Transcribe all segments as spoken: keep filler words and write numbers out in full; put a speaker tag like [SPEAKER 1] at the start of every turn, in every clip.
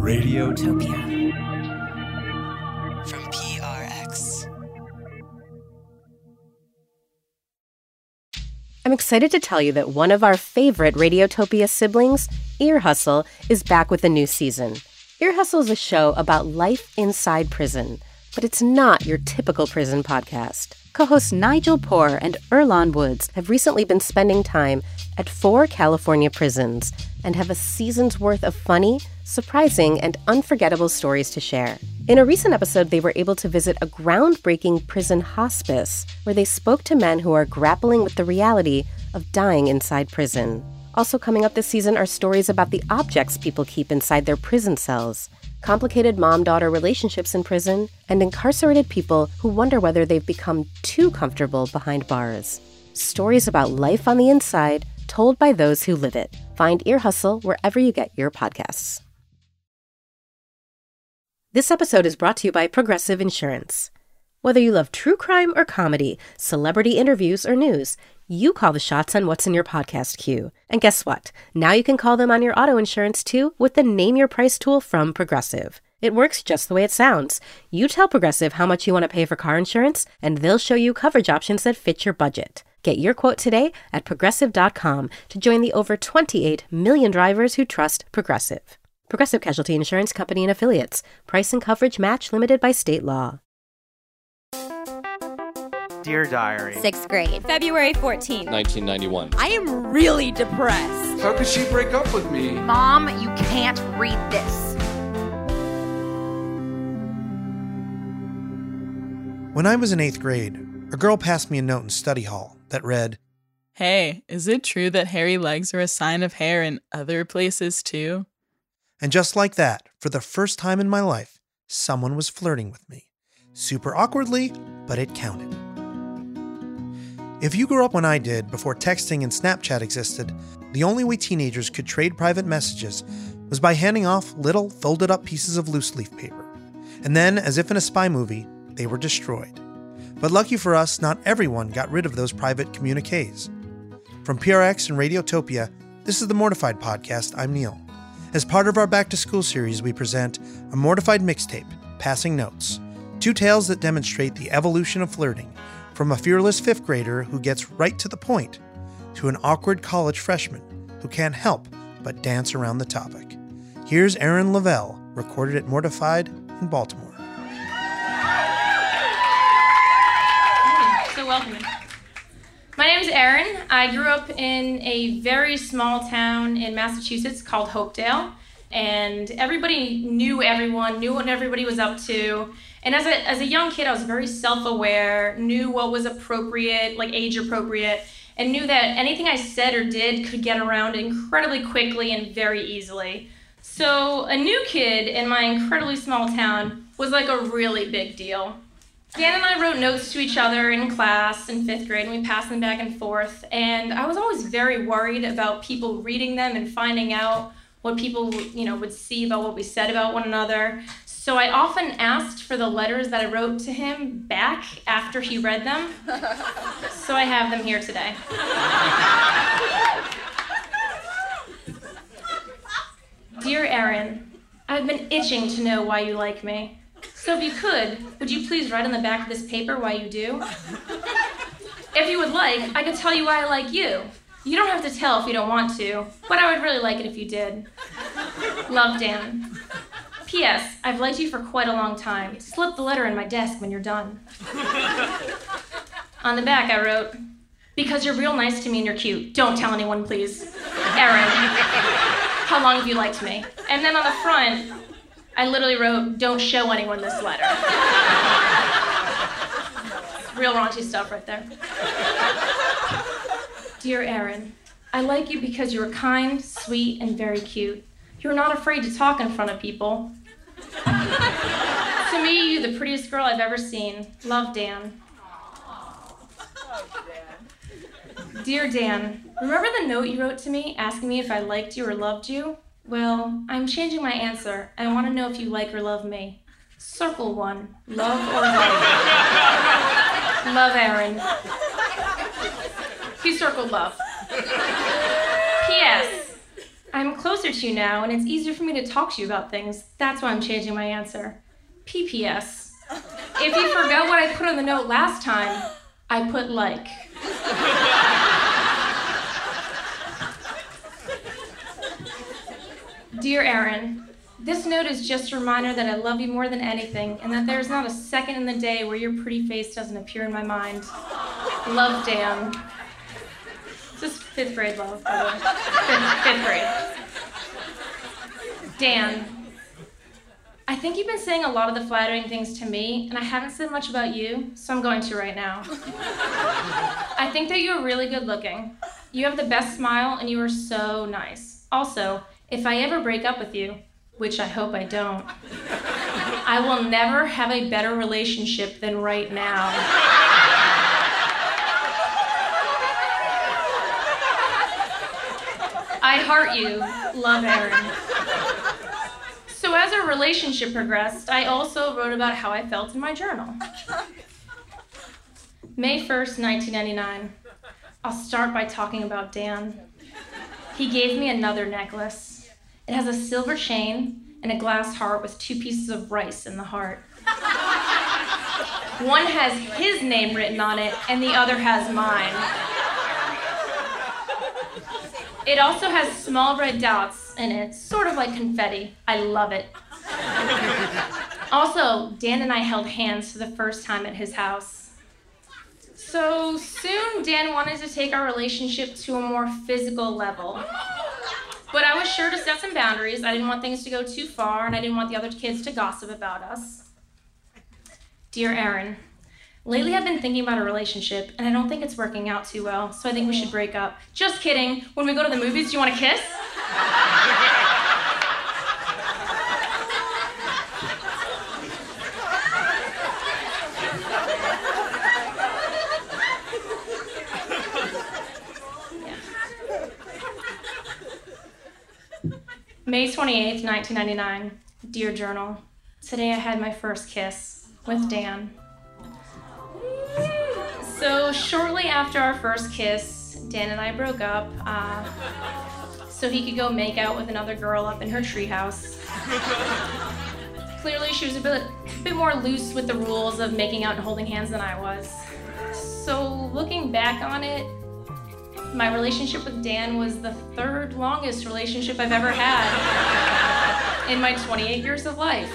[SPEAKER 1] Radiotopia.
[SPEAKER 2] From P R X.
[SPEAKER 3] I'm excited to tell you that one of our favorite Radiotopia siblings, Ear Hustle, is back with a new season. Ear Hustle is a show about life inside prison, but it's not your typical prison podcast. Co-hosts Nigel Poor and Earlonne Woods have recently been spending time at four California prisons and have a season's worth of funny, surprising, and unforgettable stories to share. In a recent episode, they were able to visit a groundbreaking prison hospice where they spoke to men who are grappling with the reality of dying inside prison. Also coming up this season are stories about the objects people keep inside their prison cells, complicated mom-daughter relationships in prison, and incarcerated people who wonder whether they've become too comfortable behind bars. Stories about life on the inside, told by those who live it. Find Ear Hustle wherever you get your podcasts. This episode is brought to you by Progressive Insurance. Whether you love true crime or comedy, celebrity interviews or news, you call the shots on what's in your podcast queue. And guess what? Now you can call them on your auto insurance too with the Name Your Price tool from Progressive. It works just the way it sounds. You tell Progressive how much you want to pay for car insurance, and they'll show you coverage options that fit your budget. Get your quote today at progressive dot com to join the over twenty-eight million drivers who trust Progressive. Progressive Casualty Insurance Company and Affiliates. Price and coverage match limited by state law.
[SPEAKER 4] Dear Diary.
[SPEAKER 5] Sixth grade.
[SPEAKER 6] February fourteenth.
[SPEAKER 7] nineteen ninety-one.
[SPEAKER 6] I am really depressed.
[SPEAKER 8] How could she break up with me?
[SPEAKER 5] Mom, you can't read this.
[SPEAKER 9] When I was in eighth grade, a girl passed me a note in study hall that read,
[SPEAKER 10] "Hey, is it true that hairy legs are a sign of hair in other places too?"
[SPEAKER 9] And just like that, for the first time in my life, someone was flirting with me. Super awkwardly, but it counted. If you grew up when I did, before texting and Snapchat existed, the only way teenagers could trade private messages was by handing off little folded up pieces of loose leaf paper. And then, as if in a spy movie, they were destroyed. But lucky for us, not everyone got rid of those private communiques. From P R X and Radiotopia, this is the Mortified Podcast. I'm Neil. As part of our Back to School series, we present a Mortified mixtape, Passing Notes. Two tales that demonstrate the evolution of flirting, from a fearless fifth grader who gets right to the point, to an awkward college freshman who can't help but dance around the topic. Here's Aaron Lavelle, recorded at Mortified in Baltimore.
[SPEAKER 11] So welcome. My name is Erin. I grew up in a very small town in Massachusetts called Hopedale, and everybody knew everyone, knew what everybody was up to. And as a as a young kid, I was very self-aware, knew what was appropriate, like age appropriate, and knew that anything I said or did could get around incredibly quickly and very easily. So a new kid in my incredibly small town was like a really big deal. Dan and I wrote notes to each other in class in fifth grade, and we passed them back and forth. And I was always very worried about people reading them and finding out what people, you know, would see about what we said about one another. So I often asked for the letters that I wrote to him back after he read them. So I have them here today. Dear Erin, I've been itching to know why you like me. So if you could, would you please write on the back of this paper why you do? If you would like, I could tell you why I like you. You don't have to tell if you don't want to, but I would really like it if you did. Love, Dan. P S. I've liked you for quite a long time. Slip the letter in my desk when you're done. On the back I wrote, because you're real nice to me and you're cute. Don't tell anyone, please. Erin. How long have you liked me? And then on the front, I literally wrote, don't show anyone this letter. Real raunchy stuff right there. Dear Erin, I like you because you're kind, sweet, and very cute. You're not afraid to talk in front of people. To me, you're the prettiest girl I've ever seen. Love, Dan. Dear Dan, remember the note you wrote to me asking me if I liked you or loved you? Well, I'm changing my answer. I want to know if you like or love me. Circle one. Love or love? Love, Erin. He circled love. P S. I'm closer to you now, and it's easier for me to talk to you about things. That's why I'm changing my answer. P P S. If you forgot what I put on the note last time, I put like. Dear Erin, this note is just a reminder that I love you more than anything, and that there's not a second in the day where your pretty face doesn't appear in my mind. Love, Dan. This is fifth grade love, by the way. Fifth, fifth grade. Dan, I think you've been saying a lot of the flattering things to me, and I haven't said much about you, so I'm going to right now. I think that you're really good looking. You have the best smile, and you are so nice. Also, if I ever break up with you, which I hope I don't, I will never have a better relationship than right now. I heart you. Love, Erin. So as our relationship progressed, I also wrote about how I felt in my journal. May first, nineteen ninety-nine. I'll start by talking about Dan. He gave me another necklace. It has a silver chain and a glass heart with two pieces of rice in the heart. One has his name written on it, and the other has mine. It also has small red dots in it, sort of like confetti. I love it. Also, Dan and I held hands for the first time at his house. So soon, Dan wanted to take our relationship to a more physical level. But I was sure to set some boundaries. I didn't want things to go too far, and I didn't want the other kids to gossip about us. Dear Erin, lately I've been thinking about a relationship, and I don't think it's working out too well, so I think we should break up. Just kidding. When we go to the movies, do you want to kiss? May twenty-eighth, nineteen ninety-nine. Dear Journal, today I had my first kiss with Dan. So shortly after our first kiss, Dan and I broke up uh, so he could go make out with another girl up in her treehouse. Clearly she was a bit, a bit more loose with the rules of making out and holding hands than I was. So looking back on it, my relationship with Dan was the third longest relationship I've ever had in my twenty-eight years of life.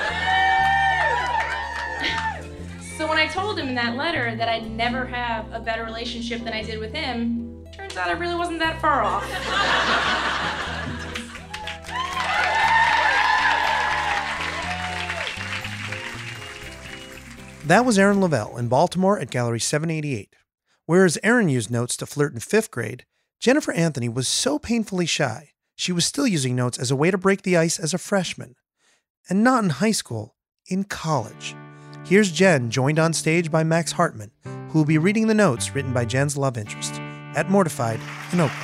[SPEAKER 11] So when I told him in that letter that I'd never have a better relationship than I did with him, turns out I really wasn't that far off.
[SPEAKER 9] That was Erin Lavelle in Baltimore at Gallery seven eighty-eight. Whereas Erin used notes to flirt in fifth grade, Jennifer Anthony was so painfully shy, she was still using notes as a way to break the ice as a freshman. And not in high school, in college. Here's Jen, joined on stage by Max Hartman, who will be reading the notes written by Jen's love interest at Mortified in Oakland.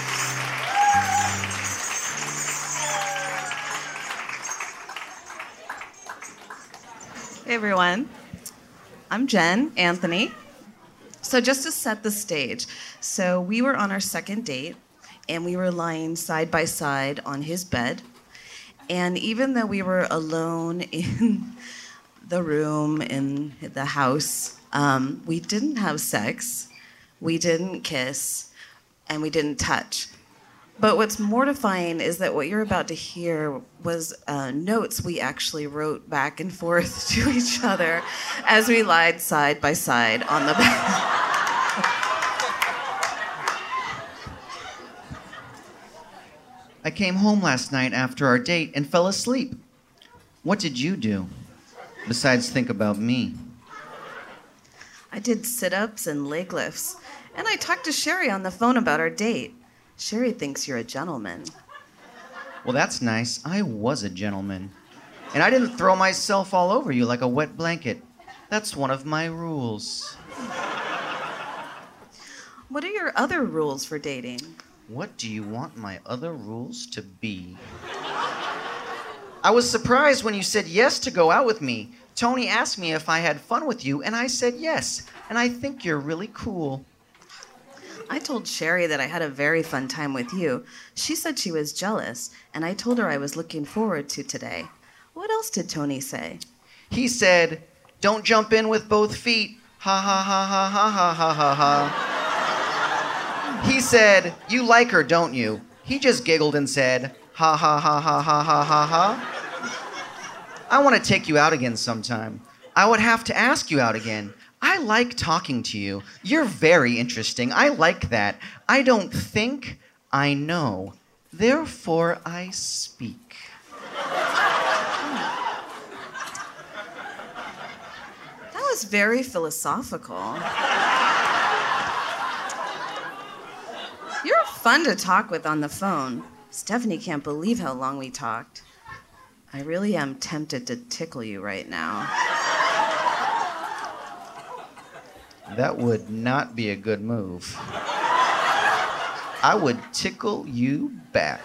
[SPEAKER 1] Hey everyone, I'm Jen Anthony. So just to set the stage, so we were on our second date, and we were lying side by side on his bed, and even though we were alone in the room, in the house, um, we didn't have sex, we didn't kiss, and we didn't touch. But what's mortifying is that what you're about to hear was uh, notes we actually wrote back and forth to each other as we lied side by side on the bed.
[SPEAKER 2] I came home last night after our date and fell asleep. What did you do, besides think about me?
[SPEAKER 1] I did sit-ups and leg lifts, and I talked to Sherry on the phone about our date. Sherry thinks you're a gentleman.
[SPEAKER 2] Well, that's nice. I was a gentleman. And I didn't throw myself all over you like a wet blanket. That's one of my rules.
[SPEAKER 1] What are your other rules for dating?
[SPEAKER 2] What do you want my other rules to be? I was surprised when you said yes to go out with me. Tony asked me if I had fun with you, and I said yes. And I think you're really cool.
[SPEAKER 1] I told Sherry that I had a very fun time with you. She said she was jealous, and I told her I was looking forward to today. What else did Tony say?
[SPEAKER 2] He said, "Don't jump in with both feet. Ha ha ha ha ha ha ha ha ha." He said, "You like her, don't you?" He just giggled and said, "Ha ha ha ha ha ha ha ha." I want to take you out again sometime. I would have to ask you out again. I like talking to you. You're very interesting. I like that. I don't think, I know. Therefore, I speak.
[SPEAKER 1] That was very philosophical. You're fun to talk with on the phone. Stephanie can't believe how long we talked. I really am tempted to tickle you right now.
[SPEAKER 2] That would not be a good move. I would tickle you back.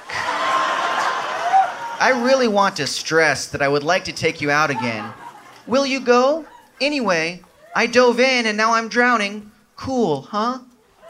[SPEAKER 2] I really want to stress that I would like to take you out again. Will you go? Anyway, I dove in and now I'm drowning. Cool, huh?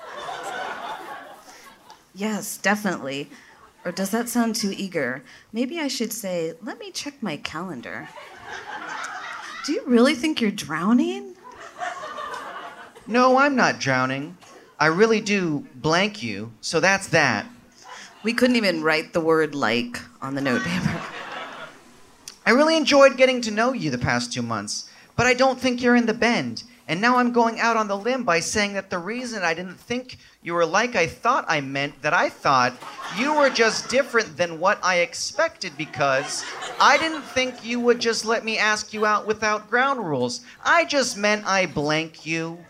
[SPEAKER 1] Yes, definitely. Or does that sound too eager? Maybe I should say, let me check my calendar. Do you really think you're drowning?
[SPEAKER 2] No, I'm not drowning. I really do blank you, so that's that.
[SPEAKER 1] We couldn't even write the word like on the notepaper.
[SPEAKER 2] I really enjoyed getting to know you the past two months, but I don't think you're in the bend. And now I'm going out on the limb by saying that the reason I didn't think you were like I thought I meant that I thought you were just different than what I expected because I didn't think you would just let me ask you out without ground rules. I just meant I blank you.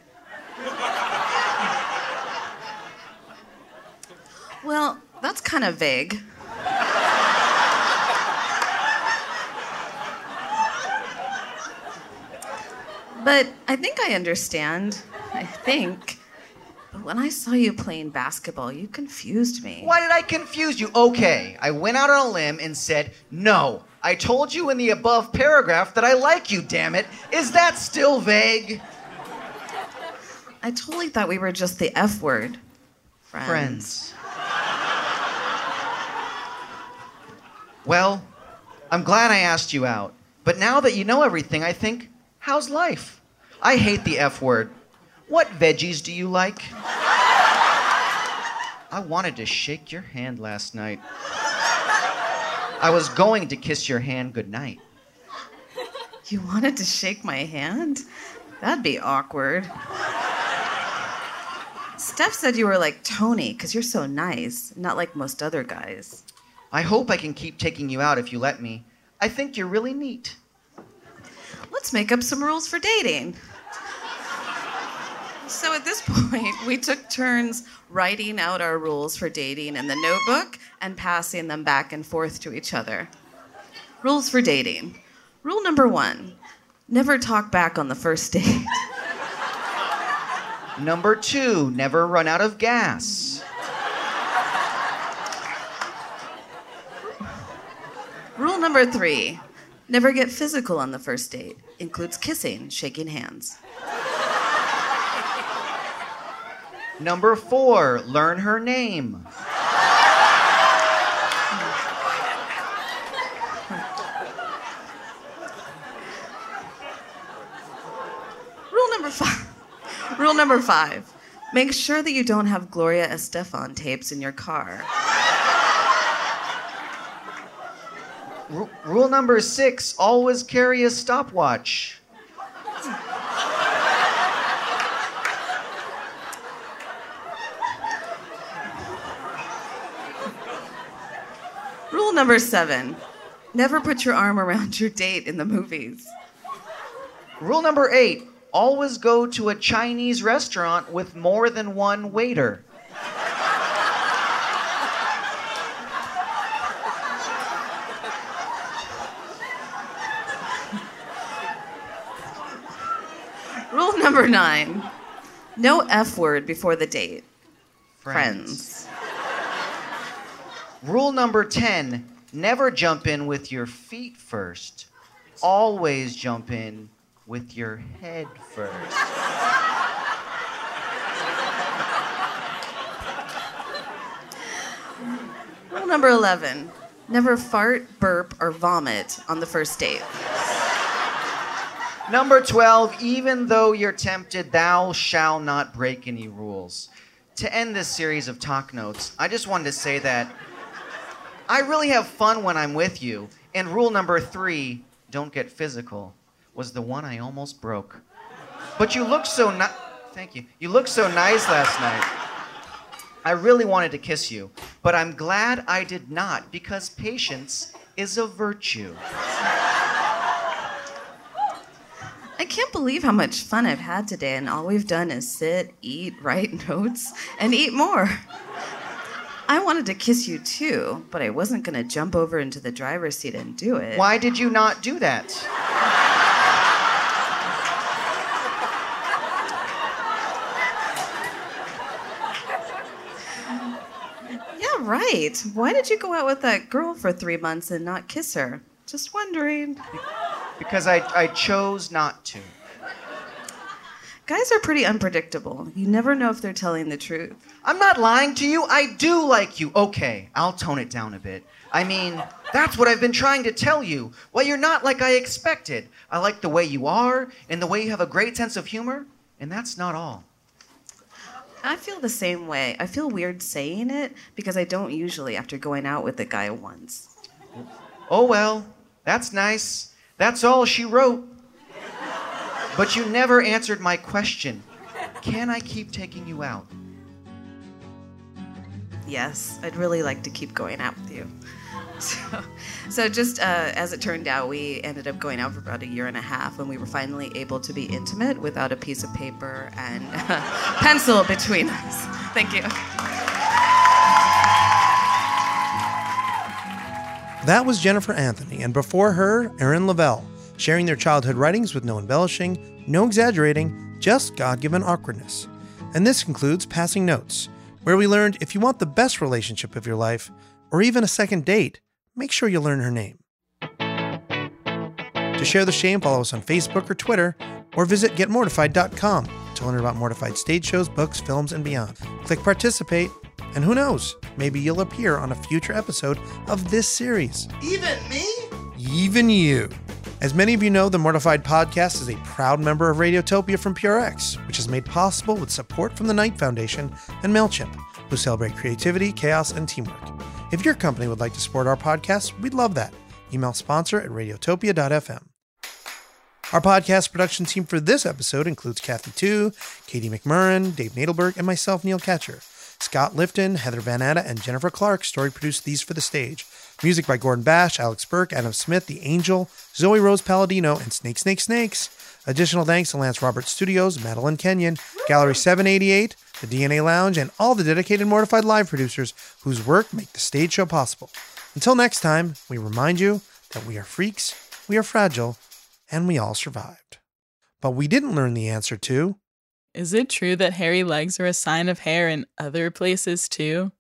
[SPEAKER 1] Well, that's kind of vague. But I think I understand. I think. But when I saw you playing basketball, you confused me.
[SPEAKER 2] Why did I confuse you? Okay, I went out on a limb and said, no. I told you in the above paragraph that I like you, damn it. Is that still vague?
[SPEAKER 1] I totally thought we were just the F word. Friends.
[SPEAKER 2] Friends. Well, I'm glad I asked you out. But now that you know everything, I think, how's life? I hate the F word. What veggies do you like? I wanted to shake your hand last night. I was going to kiss your hand goodnight.
[SPEAKER 1] You wanted to shake my hand? That'd be awkward. Steph said you were like Tony because you're so nice, not like most other guys.
[SPEAKER 2] I hope I can keep taking you out if you let me. I think you're really neat.
[SPEAKER 1] Let's make up some rules for dating. So at this point, we took turns writing out our rules for dating in the notebook and passing them back and forth to each other. Rules for dating. Rule number one, never talk back on the first date.
[SPEAKER 2] Number two, never run out of gas.
[SPEAKER 1] Rule number three, never get physical on the first date. Includes kissing, shaking hands.
[SPEAKER 2] Number four, learn her name.
[SPEAKER 1] Rule number five. Rule number five, make sure that you don't have Gloria Estefan tapes in your car.
[SPEAKER 2] R- rule number six, always carry a stopwatch.
[SPEAKER 1] Rule number seven, never put your arm around your date in the movies.
[SPEAKER 2] Rule number eight, always go to a Chinese restaurant with more than one waiter.
[SPEAKER 1] Rule number nine, no F word before the date.
[SPEAKER 2] Friends.
[SPEAKER 1] Friends.
[SPEAKER 2] Rule number ten, never jump in with your feet first. Always jump in with your head first.
[SPEAKER 1] Rule number eleven, never fart, burp, or vomit on the first date.
[SPEAKER 2] Number twelve, even though you're tempted, thou shalt not break any rules. To end this series of talk notes, I just wanted to say that I really have fun when I'm with you. And rule number three, don't get physical, was the one I almost broke. But you looked so ni- thank you. You looked so nice last night. I really wanted to kiss you, but I'm glad I did not because patience is a virtue.
[SPEAKER 1] I can't believe how much fun I've had today, and all we've done is sit, eat, write notes, and eat more. I wanted to kiss you too, but I wasn't going to jump over into the driver's seat and do it.
[SPEAKER 2] Why did you not do that?
[SPEAKER 1] Yeah, right. Why did you go out with that girl for three months and not kiss her? Just wondering.
[SPEAKER 2] Because I, I chose not to.
[SPEAKER 1] Guys are pretty unpredictable. You never know if they're telling the truth.
[SPEAKER 2] I'm not lying to you. I do like you. Okay, I'll tone it down a bit. I mean, that's what I've been trying to tell you. Well, you're not like I expected. I like the way you are and the way you have a great sense of humor, and that's not all.
[SPEAKER 1] I feel the same way. I feel weird saying it because I don't usually after going out with a guy once.
[SPEAKER 2] Oh, well, that's nice. That's all she wrote. But you never answered my question. Can I keep taking you out?
[SPEAKER 1] Yes, I'd really like to keep going out with you. So, so just uh, as it turned out, we ended up going out for about a year and a half, and we were finally able to be intimate without a piece of paper and a pencil between us. Thank you.
[SPEAKER 9] That was Jennifer Anthony, and before her, Erin Lavelle, sharing their childhood writings with no embellishing, no exaggerating, just God-given awkwardness. And this concludes Passing Notes, where we learned if you want the best relationship of your life, or even a second date, make sure you learn her name. To share the shame, follow us on Facebook or Twitter, or visit get mortified dot com to learn about Mortified stage shows, books, films, and beyond. Click participate, and who knows, maybe you'll appear on a future episode of this series.
[SPEAKER 4] Even me?
[SPEAKER 9] Even you. As many of you know, the Mortified podcast is a proud member of Radiotopia from P R X, which is made possible with support from the Knight Foundation and MailChimp, who celebrate creativity, chaos, and teamwork. If your company would like to support our podcast, we'd love that. Email sponsor at radiotopia dot f m. Our podcast production team for this episode includes Kathy Tu, Katie McMurrin, Dave Nadelberg, and myself, Neil Ketcher. Scott Lifton, Heather Van Atta, and Jennifer Clark story produced these for the stage. Music by Gordon Bash, Alex Burke, Adam Smith, The Angel, Zoe Rose Palladino, and Snake Snake Snakes. Additional thanks to Lance Roberts Studios, Madeline Kenyon, Gallery seven eighty-eight, the D N A Lounge, and all the dedicated Mortified Live producers whose work make the stage show possible. Until next time, we remind you that we are freaks, we are fragile, and we all survived. But we didn't learn the answer to...
[SPEAKER 10] Is it true that hairy legs are a sign of hair in other places too?